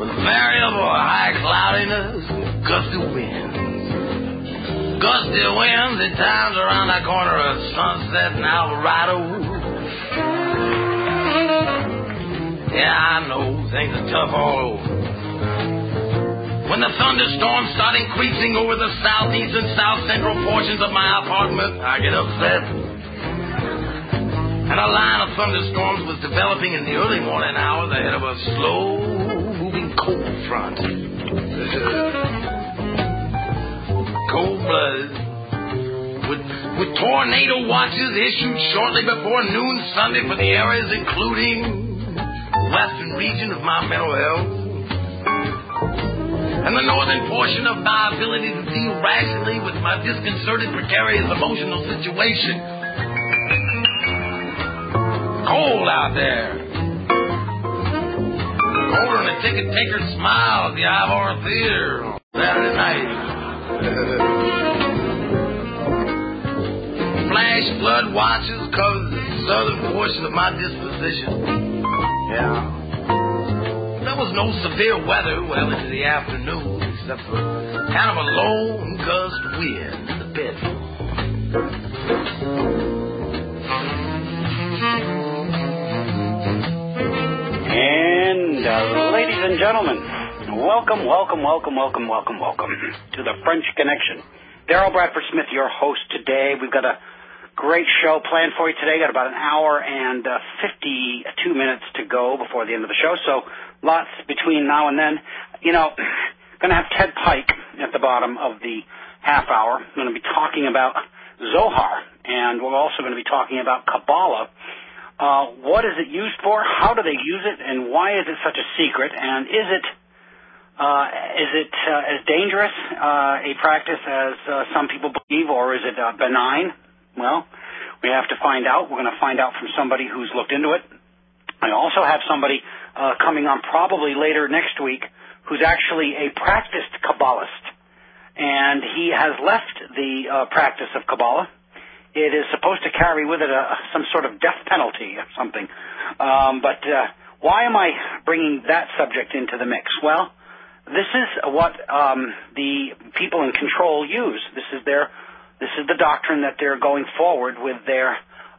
with variable high cloudiness and gusty winds. Gusty winds at times around that corner of Sunset and Alvarado. Yeah, I know things are tough all over. When the thunderstorms start increasing over the southeast and south central portions of my apartment, I get upset. And a line of thunderstorms was developing in the early morning hours ahead of a slow-moving cold front. Cold-blooded. With tornado watches issued shortly before noon Sunday for the areas including the western region of my mental health and the northern portion of my ability to deal rationally with my disconcerted, precarious emotional situation. Cold out there. Colder than a ticket taker's smile at the Ivor Theater on Saturday night. Flash flood watches cover the southern portion of my disposition. Yeah. There was no severe weather well into the afternoon, except for kind of a lone gust wind in the bedroom. And ladies and gentlemen, welcome to the French Connection. Darrell Bradford Smith, your host today. We've got a great show planned for you today. Got about an hour and 52 minutes to go before the end of the show, so lots between now and then. You know, going to have Ted Pike at the bottom of the half hour. Going to be talking about Zohar, and we're also going to be talking about Kabbalah. What is it used for? How do they use it? And why is it such a secret? And is it as dangerous a practice as some people believe, or is it benign? Well, we have to find out. We're going to find out from somebody who's looked into it. I also have somebody coming on probably later next week who's actually a practiced Kabbalist, and he has left the practice of Kabbalah. It is supposed to carry with it some sort of death penalty or something. But why am I bringing that subject into the mix? Well, this is what the people in control use. This is the doctrine that they're going forward with their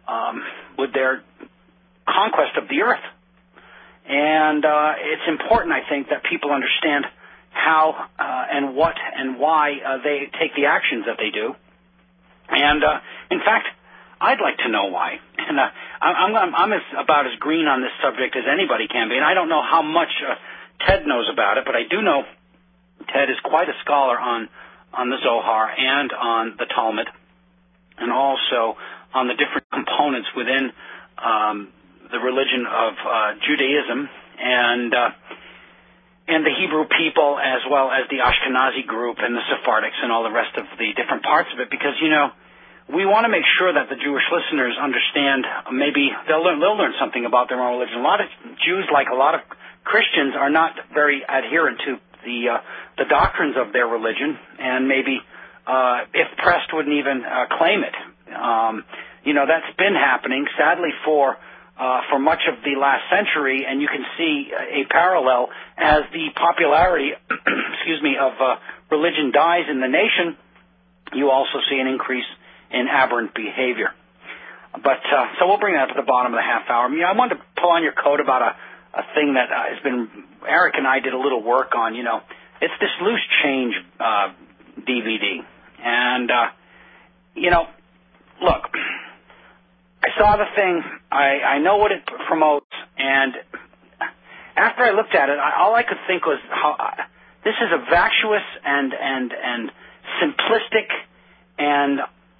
conquest of the earth. And it's important, I think, that people understand how and what and why they take the actions that they do. And in fact, I'd like to know why. And I'm about as green on this subject as anybody can be. And I don't know how much Ted knows about it, but I do know Ted is quite a scholar on the Zohar and on the Talmud, and also on the different components within the religion of Judaism and the Hebrew people, as well as the Ashkenazi group and the Sephardics and all the rest of the different parts of it, because, you know, we want to make sure that the Jewish listeners understand, maybe they'll learn something about their own religion. A lot of Jews, like a lot of Christians, are not very adherent to the doctrines of their religion, and maybe if pressed wouldn't even claim it. You know, that's been happening, sadly, for much of the last century, and you can see a parallel as the popularity, of religion dies in the nation. You also see an increase in aberrant behavior. But so we'll bring that to the bottom of the half hour. I wanted to pull on your coat about a thing that has been, Eric and I did a little work on. You know, it's this Loose Change DVD, and you know, look. I saw the thing. I know what it promotes, and after I looked at it, all I could think was how this is a vacuous and simplistic and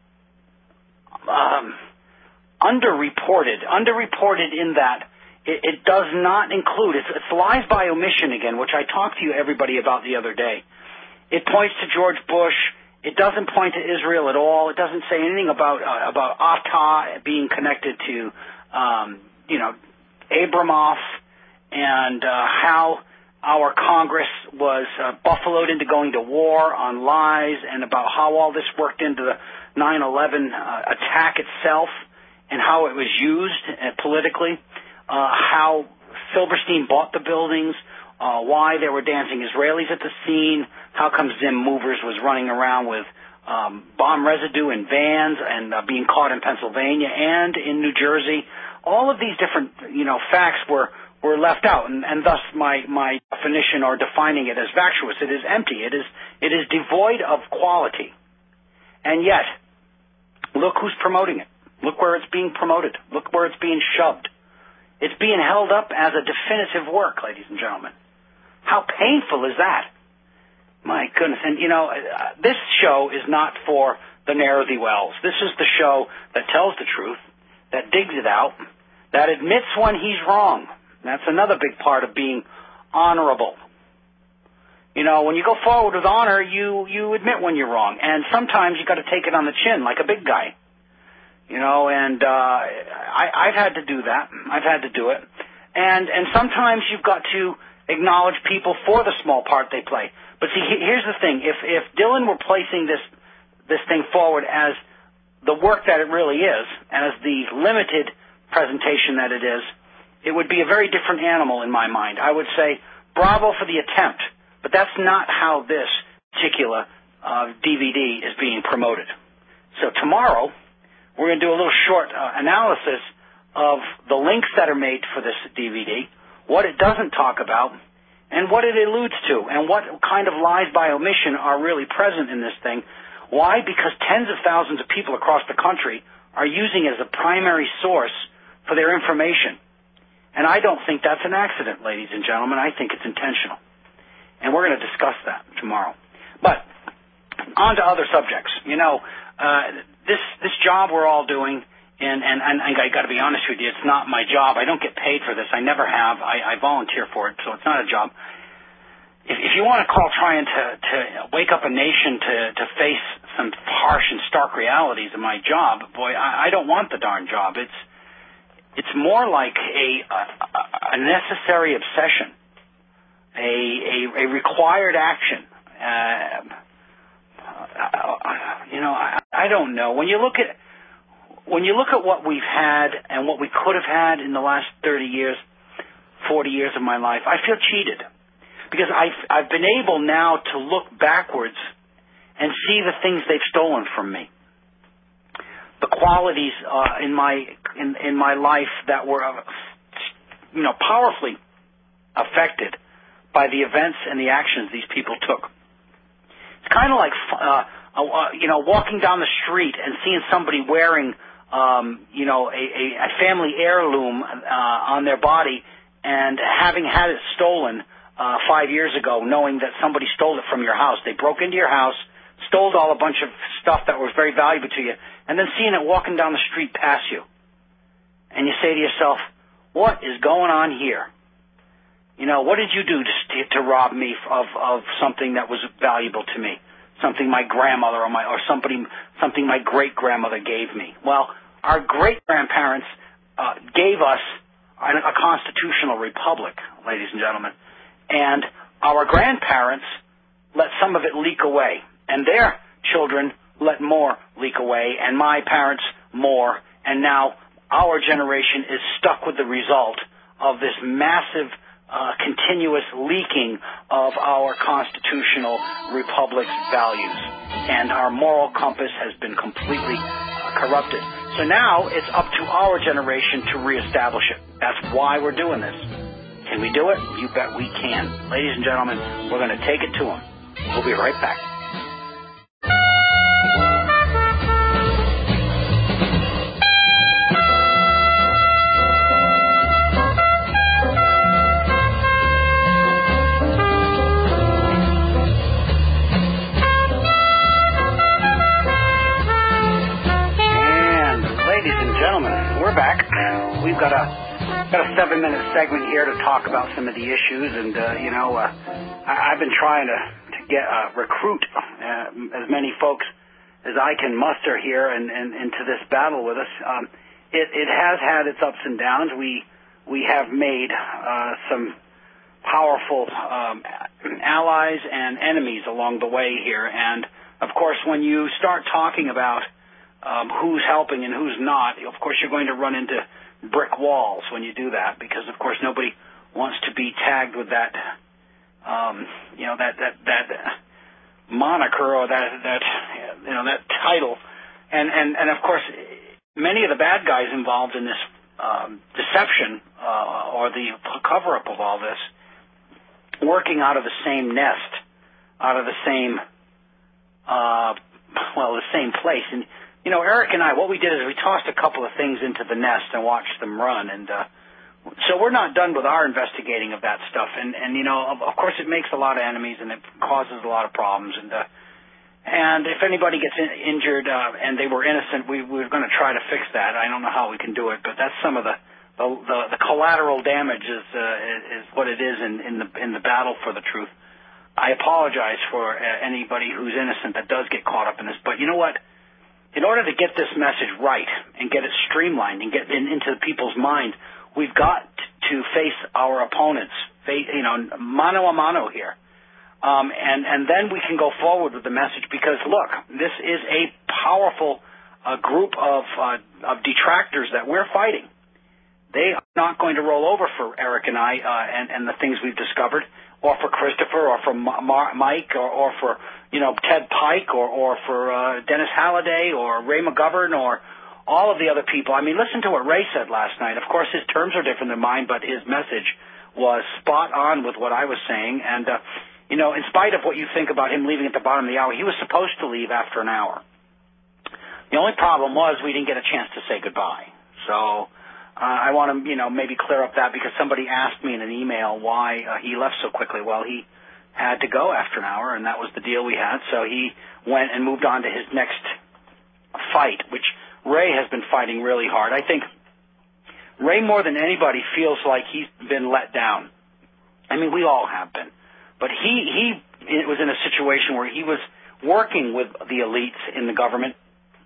underreported in that it does not include. It's lies by omission again, which I talked to you everybody about the other day. It points to George Bush. It doesn't point to Israel at all. It doesn't say anything about Atta being connected to, Abramoff, and how our Congress was buffaloed into going to war on lies, and about how all this worked into the 9/11 attack itself, and how it was used politically, how Silverstein bought the buildings, why there were dancing Israelis at the scene, how come Zim Movers was running around with bomb residue in vans and being caught in Pennsylvania and in New Jersey. All of these different, facts were left out, and thus my definition or defining it as vacuous. It is empty. It is devoid of quality. And yet, look who's promoting it. Look where it's being promoted. Look where it's being shoved. It's being held up as a definitive work, ladies and gentlemen. How painful is that? My goodness. And, this show is not for the ne'er-do-wells. This is the show that tells the truth, that digs it out, that admits when he's wrong. That's another big part of being honorable. When you go forward with honor, you admit when you're wrong. And sometimes you got to take it on the chin like a big guy. I've had to do that. I've had to do it. And sometimes you've got to acknowledge people for the small part they play. But see, here's the thing. If Dylan were placing this thing forward as the work that it really is, and as the limited presentation that it is, it would be a very different animal in my mind. I would say, bravo for the attempt, but that's not how this particular DVD is being promoted. So tomorrow, we're going to do a little short analysis of the links that are made for this DVD, what it doesn't talk about, and what it alludes to, and what kind of lies by omission are really present in this thing. Why? Because tens of thousands of people across the country are using it as a primary source for their information. And I don't think that's an accident, ladies and gentlemen. I think it's intentional. And we're going to discuss that tomorrow. But on to other subjects. This job we're all doing, and I got to be honest with you, it's not my job. I don't get paid for this. I never have. I volunteer for it, so it's not a job. If you want to call trying to wake up a nation to face some harsh and stark realities of my job, boy, I don't want the darn job. It's more like a necessary obsession, a required action. I don't know. When you look at what we've had and what we could have had in the last 30 years, 40 years of my life, I feel cheated. Because I've been able now to look backwards and see the things they've stolen from me. The qualities in my life that were powerfully affected by the events and the actions these people took. It's kind of like walking down the street and seeing somebody wearing a family heirloom on their body and having had it stolen 5 years ago, knowing that somebody stole it from your house. They broke into your house, stole a bunch of stuff that was very valuable to you, and then seeing it walking down the street past you. And you say to yourself, what is going on here? What did you do to rob me of something that was valuable to me? Something my grandmother or something my great-grandmother gave me. Well, our great-grandparents gave us a constitutional republic, ladies and gentlemen. And our grandparents let some of it leak away. And their children let more leak away, and my parents more. And now our generation is stuck with the result of this massive continuous leaking of our constitutional republic's values. And our moral compass has been completely corrupted. So now it's up to our generation to reestablish it. That's why we're doing this. Can we do it? You bet we can. Ladies and gentlemen, we're going to take it to them. We'll be right back. We're back. We've got a 7-minute segment here to talk about some of the issues, and I've been trying to recruit as many folks as I can muster here and into this battle with us. It has had its ups and downs. We have made some powerful allies and enemies along the way here, and of course, when you start talking about who's helping and who's not, of course you're going to run into brick walls when you do that, because of course nobody wants to be tagged with that that moniker or that title, and of course, many of the bad guys involved in this deception or the cover-up of all this, working out of the same nest, out of the same the same place. And Eric and I, what we did is we tossed a couple of things into the nest and watched them run, and so we're not done with our investigating of that stuff. And of course, it makes a lot of enemies and it causes a lot of problems. And if anybody gets injured and they were innocent, we're going to try to fix that. I don't know how we can do it, but that's some of the collateral damage is what it is in the battle for the truth. I apologize for anybody who's innocent that does get caught up in this, but you know what? In order to get this message right and get it streamlined and get into people's mind, we've got to face our opponents, mano a mano here. And then we can go forward with the message because, look, this is a powerful group of detractors that we're fighting. They are not going to roll over for Eric and I and the things we've discovered, or for Christopher, or for Mike, or for Ted Pike, or for Dennis Halliday, or Ray McGovern, or all of the other people. I mean, listen to what Ray said last night. Of course, his terms are different than mine, but his message was spot on with what I was saying. And, in spite of what you think about him leaving at the bottom of the hour, he was supposed to leave after an hour. The only problem was we didn't get a chance to say goodbye. So I want to, maybe clear up that because somebody asked me in an email why he left so quickly. Well, he had to go after an hour, and that was the deal we had. So he went and moved on to his next fight, which Ray has been fighting really hard. I think Ray, more than anybody, feels like he's been let down. I mean, we all have been. But he was in a situation where he was working with the elites in the government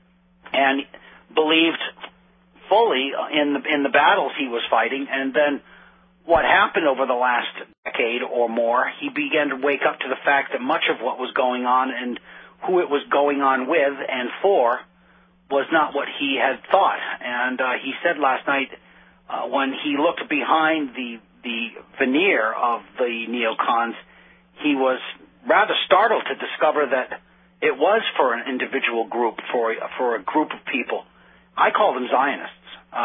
and believed fully in the battles he was fighting. And then what happened over the last decade or more, he began to wake up to the fact that much of what was going on and who it was going on with and for was not what he had thought. And he said last night when he looked behind the veneer of the neocons, he was rather startled to discover that it was for an individual group, for a group of people. I call them Zionists.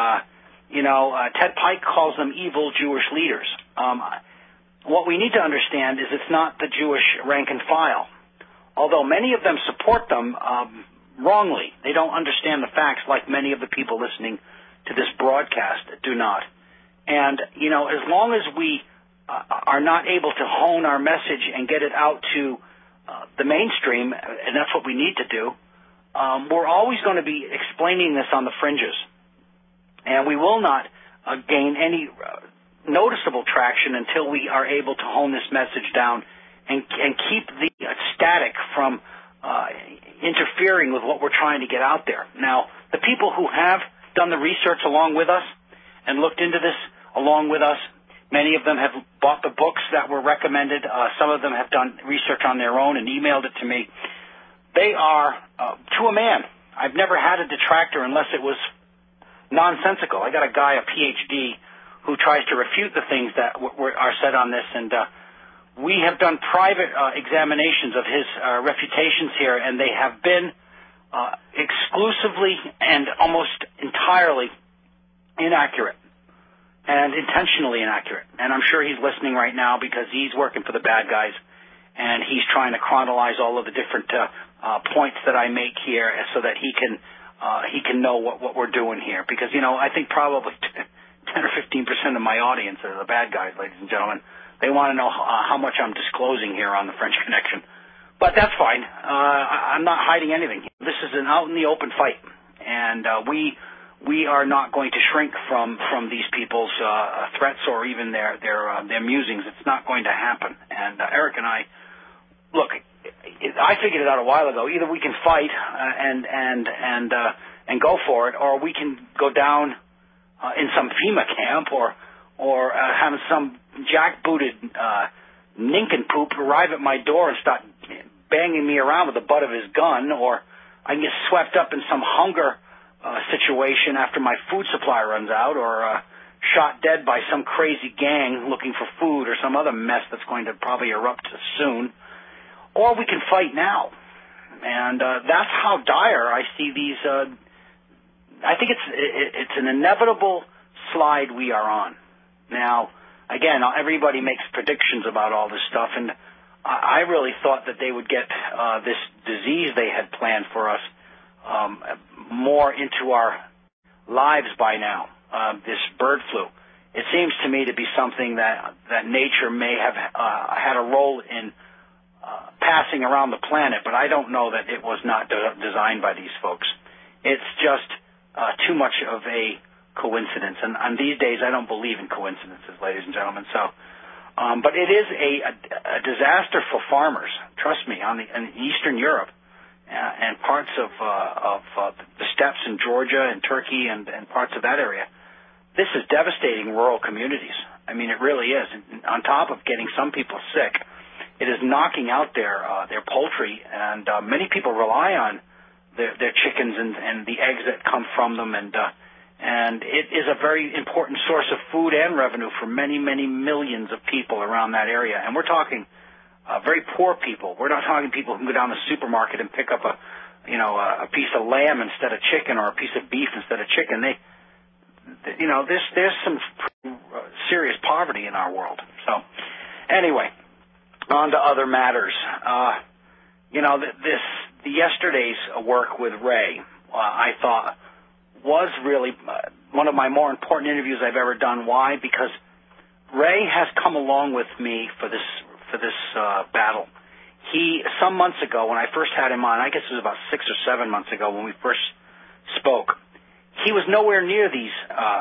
Ted Pike calls them evil Jewish leaders. What we need to understand is it's not the Jewish rank and file, although many of them support them wrongly. They don't understand the facts like many of the people listening to this broadcast do not. And, as long as we are not able to hone our message and get it out to the mainstream, and that's what we need to do, we're always going to be explaining this on the fringes. And we will not gain any noticeable traction until we are able to hone this message down and keep the static from interfering with what we're trying to get out there. Now, the people who have done the research along with us and looked into this along with us, many of them have bought the books that were recommended. Some of them have done research on their own and emailed it to me. They are, to a man, I've never had a detractor unless it was nonsensical. I got a guy, a PhD, who tries to refute the things that are said on this, and we have done private examinations of his refutations here, and they have been exclusively and almost entirely inaccurate and intentionally inaccurate. And I'm sure he's listening right now because he's working for the bad guys, and he's trying to chronologize all of the different points that I make here so that he can know what we're doing here. Because, I think probably 10 or 15% of my audience are the bad guys, ladies and gentlemen. They want to know how much I'm disclosing here on the French Connection. But that's fine. I'm not hiding anything. This is an out-in-the-open fight. And we are not going to shrink from these people's threats or even their musings. It's not going to happen. And Eric and I, look, I figured it out a while ago. Either we can fight and go for it, or we can go down in some FEMA camp, or have some jackbooted nincompoop arrive at my door and start banging me around with the butt of his gun, or I can get swept up in some hunger situation after my food supply runs out, or shot dead by some crazy gang looking for food or some other mess that's going to probably erupt soon, or we can fight now. And that's how dire I see these. I think it's an inevitable slide we are on. Now, again, everybody makes predictions about all this stuff, and I really thought that they would get this disease they had planned for us more into our lives by now, this bird flu. It seems to me to be something that nature may have had a role in passing around the planet, but I don't know that it was not designed by these folks. It's just too much of a coincidence, and these days I don't believe in coincidences, ladies and gentlemen. So, but it is a disaster for farmers. Trust me, in Eastern Europe and parts of the steppes in Georgia and Turkey and parts of that area, this is devastating rural communities. I mean, it really is. And on top of getting some people sick, it is knocking out their poultry, and many people rely on their chickens and the eggs that come from them, and it is a very important source of food and revenue for many, many millions of people around that area. And we're talking very poor people. We're not talking people who can go down the supermarket and pick up a piece of lamb instead of chicken, or a piece of beef instead of chicken. There's some serious poverty in our world. So, anyway, on to other matters. Yesterday's work with Ray, I thought, was really one of my more important interviews I've ever done. Why? Because Ray has come along with me for this battle. Some months ago, when I first had him on, I guess it was about 6 or 7 months ago when we first spoke, he was nowhere near these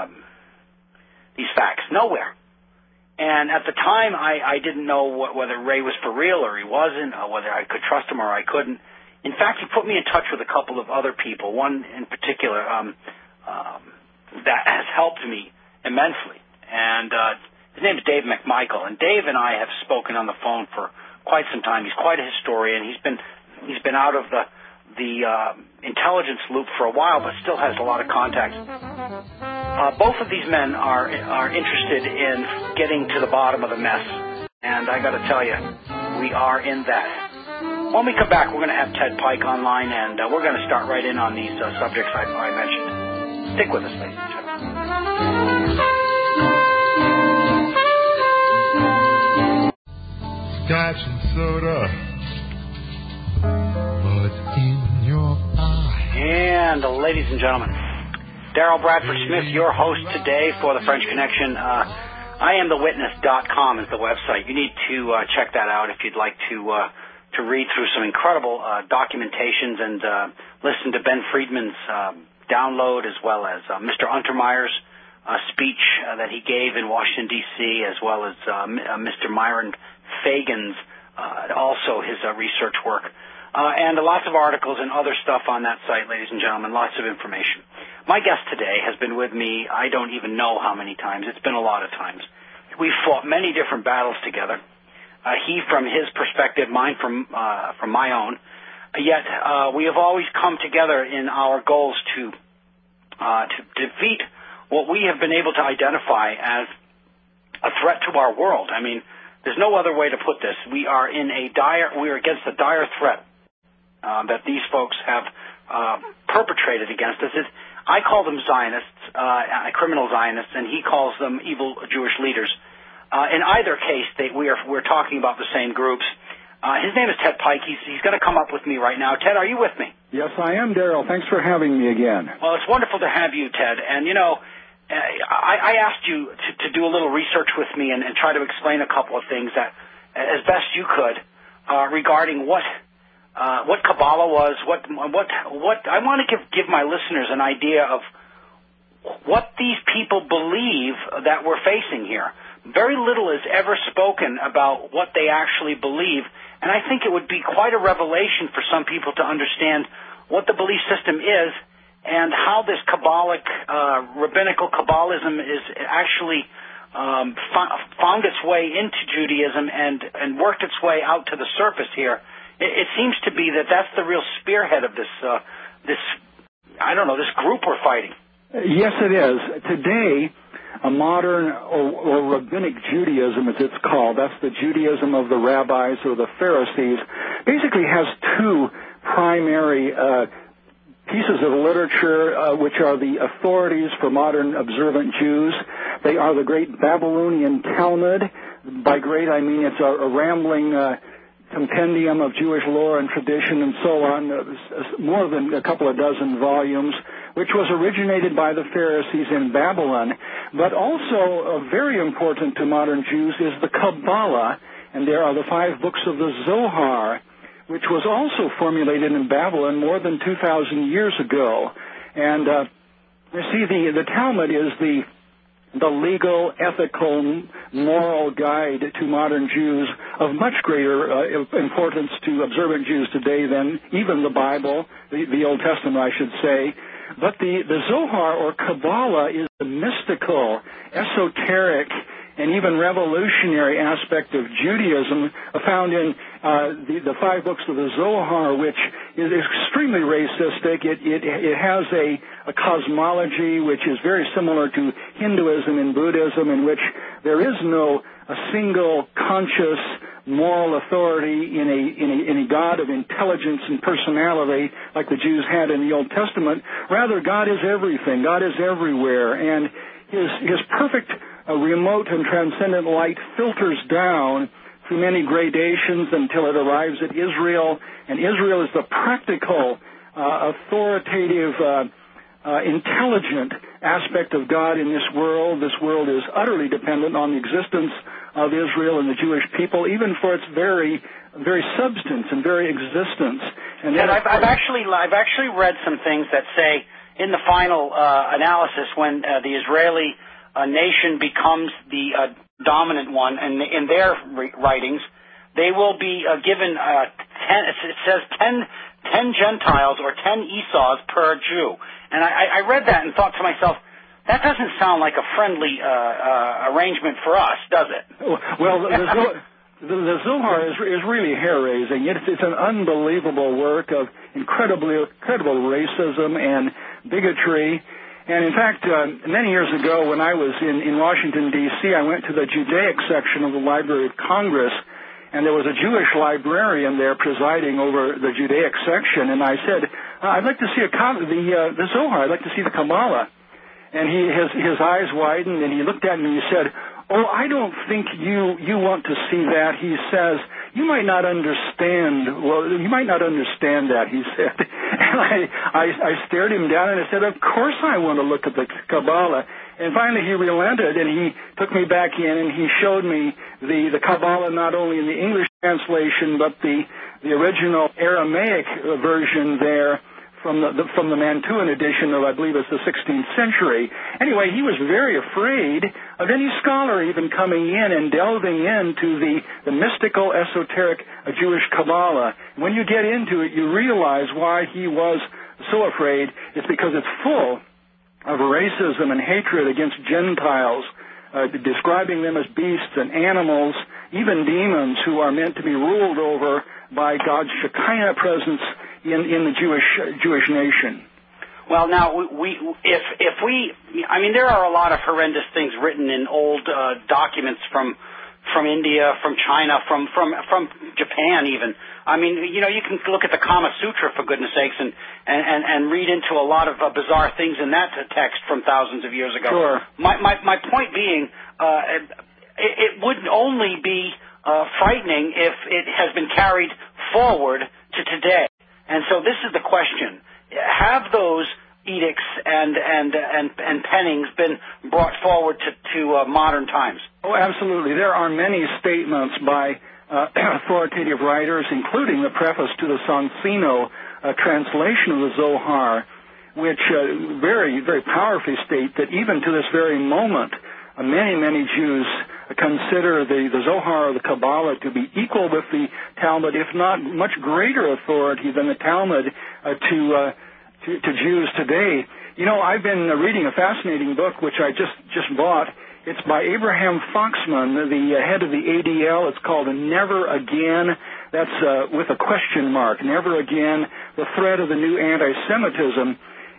facts, nowhere. And at the time, I didn't know whether Ray was for real or he wasn't, or whether I could trust him or I couldn't. In fact, he put me in touch with a couple of other people, one in particular that has helped me immensely. And his name is Dave McMichael. And Dave and I have spoken on the phone for quite some time. He's quite a historian. He's been out of the intelligence loop for a while, but still has a lot of contacts. Both of these men are interested in getting to the bottom of the mess, and I got to tell you, we are in that. When we come back, we're going to have Ted Pike online, and we're going to start right in on these subjects I mentioned. Stick with us, ladies and gentlemen. Scotch and soda, but in your eye. And ladies and gentlemen, Daryl Bradford Smith, your host today for the French Connection. IamTheWitness.com is the website. You need to check that out if you'd like to read through some incredible documentations and listen to Ben Friedman's download, as well as Mr. Untermeyer's speech that he gave in Washington, D.C., as well as Mr. Myron Fagan's, also his research work. And lots of articles and other stuff on that site, ladies and gentlemen, lots of information. My guest today has been with me, I don't even know how many times. It's been a lot of times. We've fought many different battles together. He from his perspective, mine from my own. Yet we have always come together in our goals to defeat what we have been able to identify as a threat to our world. I mean, there's no other way to put this. We are against a dire threat that these folks have perpetrated against us. I call them Zionists, criminal Zionists, and he calls them evil Jewish leaders. In either case, we're talking about the same groups. His name is Ted Pike. He's going to come up with me right now. Ted, are you with me? Yes, I am, Daryl. Thanks for having me again. Well, it's wonderful to have you, Ted. And, I asked you to do a little research with me and try to explain a couple of things that, as best you could, regarding what Kabbalah was, what I want to give my listeners an idea of what these people believe that we're facing here. Very little is ever spoken about what they actually believe, and I think it would be quite a revelation for some people to understand what the belief system is and how this Kabbalic, rabbinical Kabbalism is actually found its way into Judaism and worked its way out to the surface here. It seems to be that's the real spearhead of this group we're fighting. Yes, it is. Today, a modern or rabbinic Judaism, as it's called. That's the Judaism of the rabbis or the Pharisees. Basically has two primary pieces of literature which are the authorities for modern observant Jews. They are the great Babylonian Talmud. By great, I mean it's a rambling compendium of Jewish lore and tradition and so on, more than a couple of dozen volumes, which was originated by the Pharisees in Babylon. But also very important to modern Jews is the Kabbalah, and there are the 5 books of the Zohar, which was also formulated in Babylon more than 2,000 years ago. And you see, the Talmud is the legal, ethical, moral guide to modern Jews of much greater importance to observant Jews today than even the Bible, the Old Testament, I should say. But the Zohar or Kabbalah is the mystical, esoteric, and even revolutionary aspect of Judaism found in the 5 books of the Zohar, which is extremely racistic. It has a cosmology which is very similar to Hinduism and Buddhism, in which there is no a single conscious moral authority in a God of intelligence and personality like the Jews had in the Old Testament. Rather, God is everything. God is everywhere, and his perfect remote and transcendent light filters down through many gradations until it arrives at Israel, and Israel is the practical, authoritative, intelligent aspect of God in this world. This world is utterly dependent on the existence of Israel and the Jewish people, even for its very, very substance and very existence. And I've actually read some things that say in the final analysis, when the Israeli nation becomes the dominant one, and in their writings, they will be given 10 Gentiles or 10 Esau's per Jew. And I read that and thought to myself, that doesn't sound like a friendly arrangement for us, does it? Well, the Zohar is really hair-raising. It's an unbelievable work of incredible racism and bigotry. And in fact, many years ago when I was in Washington, D.C., I went to the Judaic section of the Library of Congress, and there was a Jewish librarian there presiding over the Judaic section, and I said, I'd like to see the Zohar, I'd like to see the Kabbalah. And his eyes widened, and he looked at me and he said, oh, I don't think you want to see that. He says, you might not understand that, he said. And I stared him down and I said, of course I want to look at the Kabbalah. And finally he relented and he took me back in and he showed me the Kabbalah not only in the English translation but the original Aramaic version there from the Mantuan edition of, I believe it's the 16th century. Anyway, he was very afraid of any scholar even coming in and delving into the mystical, esoteric Jewish Kabbalah. When you get into it, you realize why he was so afraid. It's because it's full of racism and hatred against Gentiles, describing them as beasts and animals, even demons who are meant to be ruled over by God's Shekinah presence in the Jewish nation. Well, now there are a lot of horrendous things written in old documents from India, from China, from Japan even. I mean, you can look at the Kama Sutra, for goodness sakes, and read into a lot of bizarre things in that text from thousands of years ago. Sure. My point being, it would only be frightening if it has been carried forward to today. And so this is the question: have those edicts and pennings been brought forward to modern times? Oh, absolutely. There are many statements by authoritative writers, including the preface to the Sonsino translation of the Zohar, which very, very powerfully state that even to this very moment, many Jews consider the Zohar or the Kabbalah to be equal with the Talmud, if not much greater authority than the Talmud to Jews today. I've been reading a fascinating book which I just bought. It's by Abraham Foxman, the head of the ADL. It's called Never Again. That's with a question mark. Never Again, the threat of the new anti-Semitism.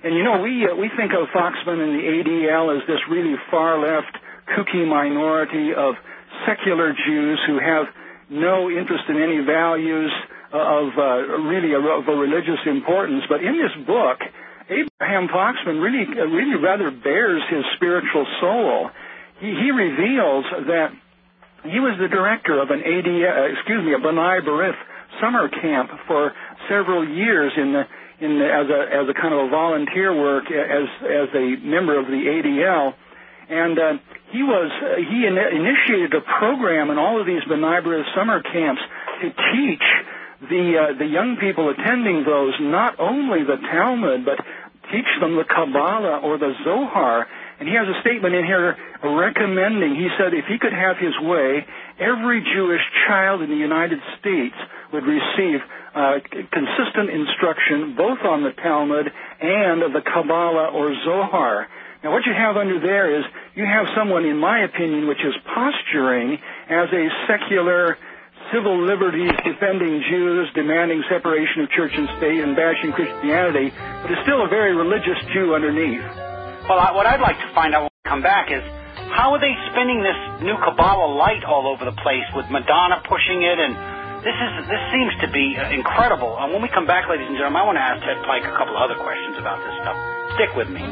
And, we think of Foxman and the ADL as this really far-left, kooky minority of secular Jews who have no interest in any values of a religious importance. But in this book, Abraham Foxman really rather bears his spiritual soul. He reveals that he was the director of a B'nai B'rith summer camp for several years as a kind of a volunteer work as a member of the ADL, and he initiated a program in all of these B'nai B'rith summer camps to teach the young people attending those not only the Talmud but teach them the Kabbalah or the Zohar. And he has a statement in here recommending, he said, if he could have his way, every Jewish child in the United States would receive consistent instruction both on the Talmud and the Kabbalah or Zohar. Now, what you have under there is you have someone, in my opinion, which is posturing as a secular, civil liberties defending Jews, demanding separation of church and state, and bashing Christianity, but is still a very religious Jew underneath. Well, what I'd like to find out when we come back is, how are they spinning this new Kabbalah light all over the place with Madonna pushing it? And this seems to be incredible. When we come back, ladies and gentlemen, I want to ask Ted Pike a couple of other questions about this stuff. Stick with me.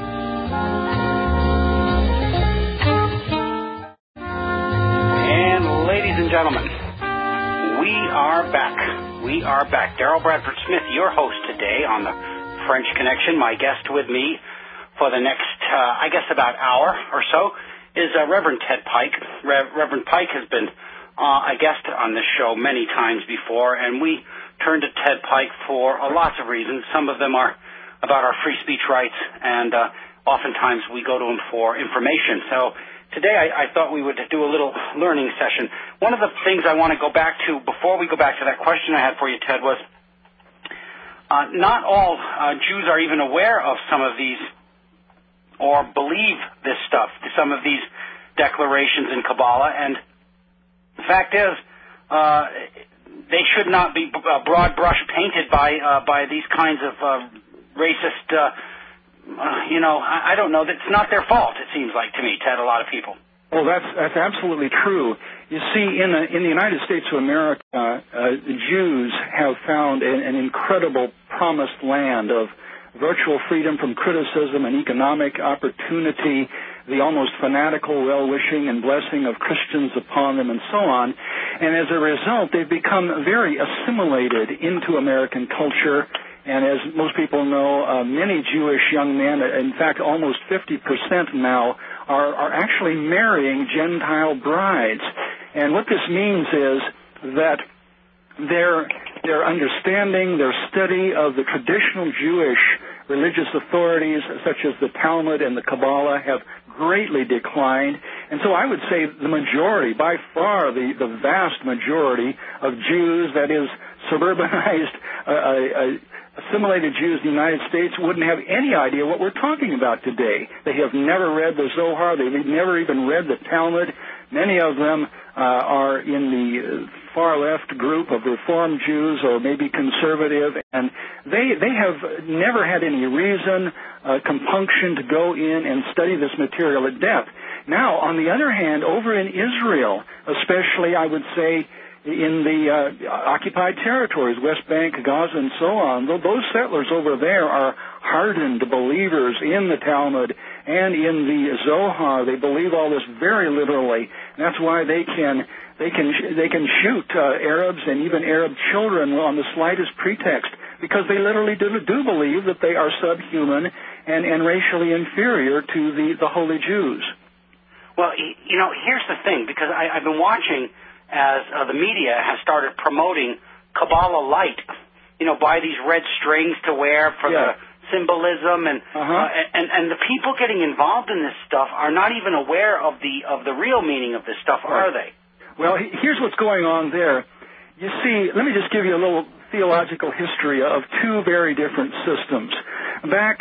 And ladies and gentlemen, we are back. We are back. Daryl Bradford Smith, your host today on the French Connection. My guest with me for the next, about hour or so is Reverend Ted Pike. Reverend Pike has been a guest on this show many times before, and we turn to Ted Pike for lots of reasons. Some of them are about our free speech rights, and oftentimes we go to him for information. So today I thought we would do a little learning session. One of the things I want to go back to before we go back to that question I had for you, Ted, was not all Jews are even aware of some of these or believe this stuff, some of these declarations in Kabbalah. And the fact is, they should not be broad brush painted by these kinds of racist, I don't know. That's not their fault, it seems like to me, Ted, a lot of people. Oh, that's absolutely true. You see, in the United States of America, Jews have found an incredible promised land of virtual freedom from criticism and economic opportunity, the almost fanatical well-wishing and blessing of Christians upon them, and so on. And as a result, they've become very assimilated into American culture. And as most people know, many Jewish young men, in fact, almost 50% now, are actually marrying Gentile brides. And what this means is that their understanding, their study of the traditional Jewish religious authorities, such as the Talmud and the Kabbalah, have greatly declined. And so I would say the majority, by far the vast majority of Jews, that is, suburbanized, assimilated Jews in the United States, wouldn't have any idea what we're talking about today. They have never read the Zohar. They've never even read the Talmud. Many of them are in the far left group of Reform Jews or maybe conservative, and they have never had any reason, compunction to go in and study this material at depth. Now, on the other hand, over in Israel, especially I would say in the occupied territories, West Bank, Gaza, and so on, those settlers over there are hardened believers in the Talmud and in the Zohar. They believe all this very literally. And that's why they can shoot Arabs and even Arab children on the slightest pretext, because they literally do believe that they are subhuman and racially inferior to the holy Jews. Well, here's the thing, because I've been watching as the media has started promoting Kabbalah light, buy these red strings to wear for the symbolism, and the people getting involved in this stuff are not even aware of the real meaning of this stuff, are they? Well, here's what's going on there. You see, let me just give you a little theological history of two very different systems. Back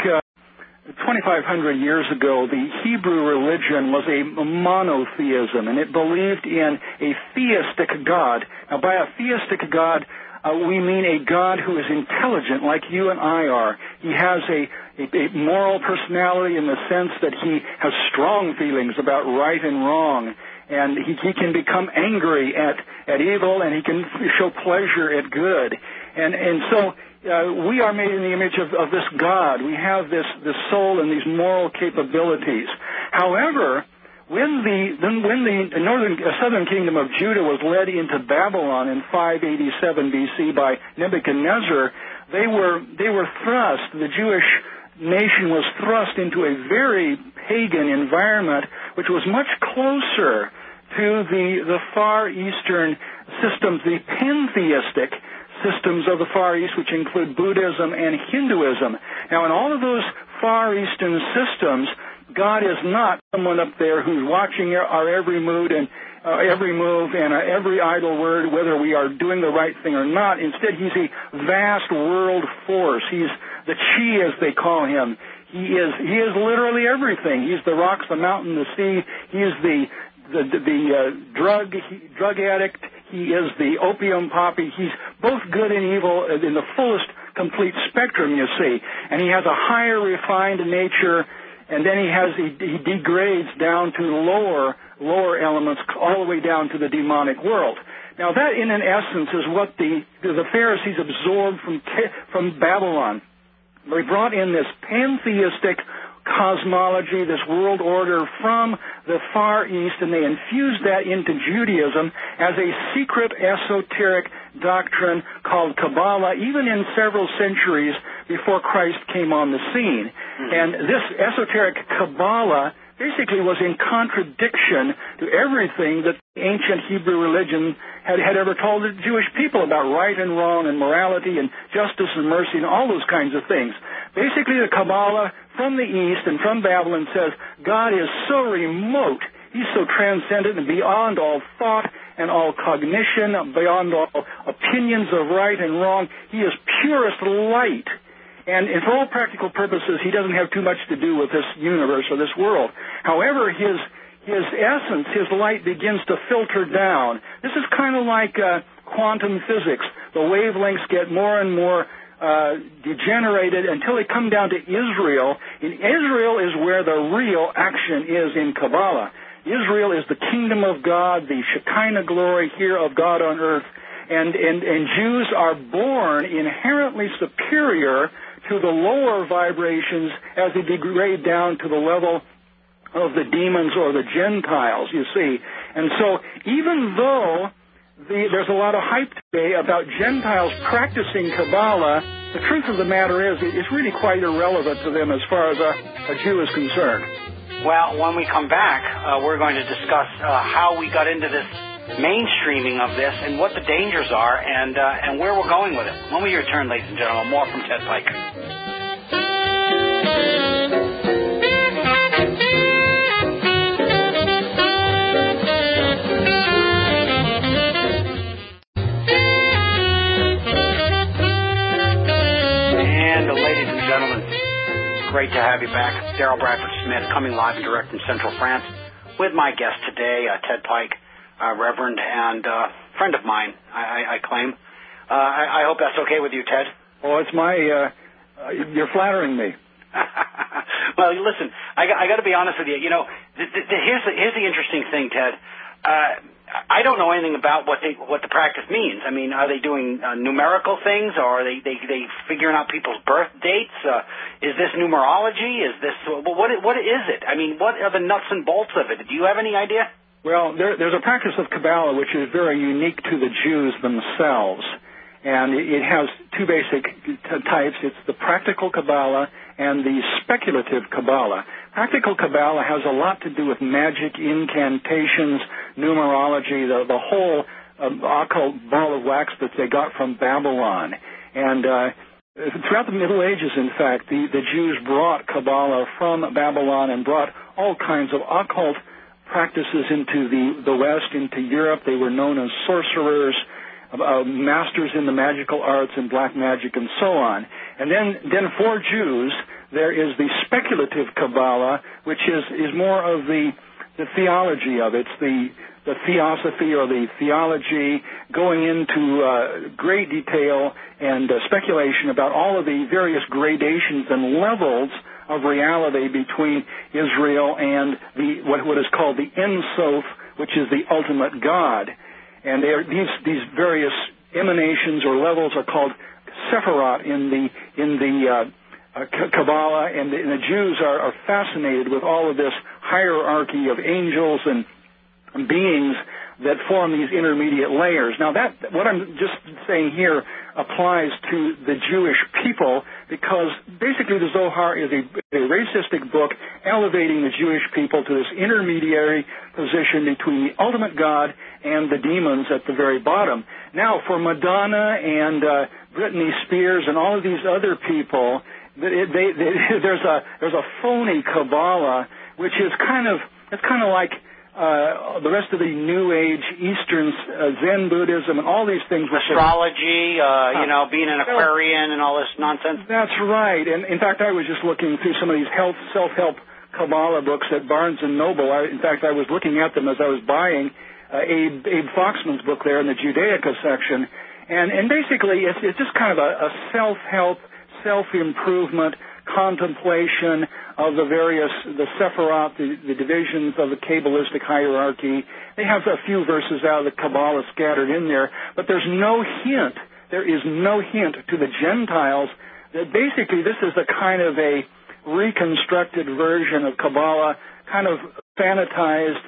2,500 years ago, the Hebrew religion was a monotheism, and it believed in a theistic God. Now, by a theistic God, we mean a God who is intelligent like you and I are. He has a moral personality in the sense that he has strong feelings about right and wrong, and he can become angry at evil, and he can show pleasure at good. And so we are made in the image of this God. We have this soul and these moral capabilities. However, when the southern kingdom of Judah was led into Babylon in 587 BC by Nebuchadnezzar, they were thrust. The Jewish nation was thrust into a very pagan environment, which was much closer to the Far Eastern systems, the pantheistic systems of the Far East, which include Buddhism and Hinduism. Now, in all of those Far Eastern systems, God is not someone up there who's watching our every mood and every move and every idle word, whether we are doing the right thing or not. Instead, he's a vast world force. He's the Chi, as they call him. He is literally everything. He's the rocks, the mountain, the sea. He is the drug addict. He is the opium poppy. He's both good and evil in the fullest complete spectrum, you see. And he has a higher refined nature, and then he degrades down to lower elements all the way down to the demonic world. Now that, in an essence, is what the Pharisees absorbed from Babylon. They brought in this pantheistic cosmology, this world order from the Far East, and they infused that into Judaism as a secret esoteric doctrine called Kabbalah, even in several centuries before Christ came on the scene. And this esoteric Kabbalah basically was in contradiction to everything that the ancient Hebrew religion had ever told the Jewish people about right and wrong and morality and justice and mercy and all those kinds of things. Basically, the Kabbalah from the East and from Babylon says God is so remote, he's so transcendent and beyond all thought and all cognition, beyond all opinions of right and wrong. He is purest light. And for all practical purposes, he doesn't have too much to do with this universe or this world. However, his essence, his light begins to filter down. This is kind of like quantum physics. The wavelengths get more and more degenerated until they come down to Israel. And Israel is where the real action is in Kabbalah. Israel is the kingdom of God, the Shekinah glory here of God on earth. And Jews are born inherently superior to the lower vibrations as they degrade down to the level of the demons or the Gentiles, you see. And so even though there's a lot of hype today about Gentiles practicing Kabbalah, the truth of the matter is it's really quite irrelevant to them as far as a Jew is concerned. Well, when we come back, we're going to discuss how we got into this mainstreaming of this and what the dangers are and where we're going with it. When we return, ladies and gentlemen, more from Ted Pike. And ladies and gentlemen, great to have you back. Daryl Bradford Smith coming live and direct from Central France with my guest today, Ted Pike. Reverend and friend of mine, I claim. I hope that's okay with you, Ted. Oh, it's you're flattering me. Well, listen, I got to be honest with you. You know, here's the interesting thing, Ted. I don't know anything about what the practice means. I mean, are they doing numerical things, or are they figuring out people's birth dates? Is this numerology? Is this what is it? I mean, what are the nuts and bolts of it? Do you have any idea? Well, there's a practice of Kabbalah which is very unique to the Jews themselves, and it has two basic types. It's the practical Kabbalah and the speculative Kabbalah. Practical Kabbalah has a lot to do with magic, incantations, numerology, the whole occult ball of wax that they got from Babylon. And throughout the Middle Ages, in fact, the Jews brought Kabbalah from Babylon and brought all kinds of occult practices into the West, into Europe. They were known as sorcerers, masters in the magical arts and black magic and so on. And then for Jews, there is the speculative Kabbalah, which is more of the theology of it. It's theosophy or the theology, going into great detail and speculation about all of the various gradations and levels of reality between Israel and what is called the Ein Sof, which is the ultimate God. And these various emanations or levels are called Sephirot in the Kabbalah, and the Jews are fascinated with all of this hierarchy of angels and beings that form these intermediate layers. Now, what I'm just saying here applies to the Jewish people, because basically the Zohar is a racistic book elevating the Jewish people to this intermediary position between the ultimate God and the demons at the very bottom. Now, for Madonna and Britney Spears and all of these other people, there's a phony Kabbalah, which is kind of like the rest of the New Age, Eastern Zen Buddhism, and all these things. Astrology, being an Aquarian and all this nonsense. That's right. And in fact, I was just looking through some of these self-help Kabbalah books at Barnes & Noble. In fact, I was looking at them as I was buying Abe Foxman's book there in the Judaica section. And basically, it's just kind of a self-help, self-improvement contemplation of the Sephirot, the divisions of the Kabbalistic hierarchy. They have a few verses out of the Kabbalah scattered in there, but there is no hint to the Gentiles that basically this is a kind of a reconstructed version of Kabbalah, kind of sanitized,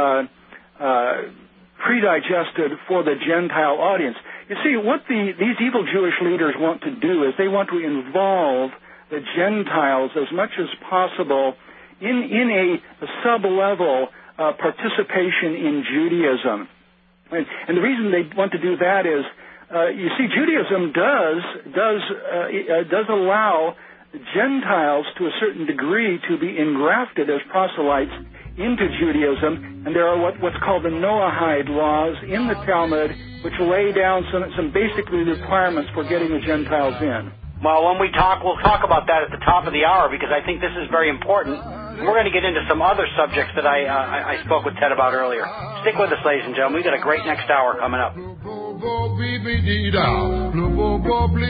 predigested for the Gentile audience. You see, what these evil Jewish leaders want to do is they want to involve the Gentiles as much as possible in a sub-level participation in Judaism. And the reason they want to do that is, you see, Judaism does allow Gentiles to a certain degree to be engrafted as proselytes into Judaism, and there are what's called the Noahide laws in the Talmud, which lay down some basic requirements for getting the Gentiles in. Well, when we talk, we'll talk about that at the top of the hour, because I think this is very important. We're going to get into some other subjects that I spoke with Ted about earlier. Stick with us, ladies and gentlemen. We've got a great next hour coming up.